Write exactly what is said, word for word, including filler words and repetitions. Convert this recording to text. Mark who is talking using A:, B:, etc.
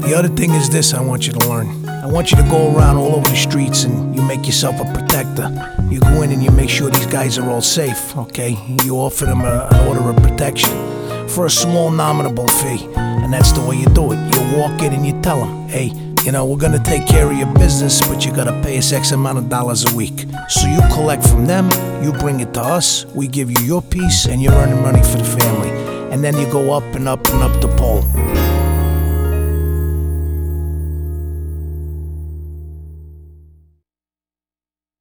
A: The other thing is this I want you to learn. I want you to go around all over the streets and you make yourself a protector. You go in and you make sure these guys are all safe, okay? You offer them a, an order of protection for a small nominal fee. And that's the way you do it. You walk in and you tell them, hey, you know, we're gonna take care of your business, but you gotta pay us X amount of dollars a week. So you collect from them, you bring it to us, we give you your piece, and you're earning money for the family. And then you go up and up and up the pole.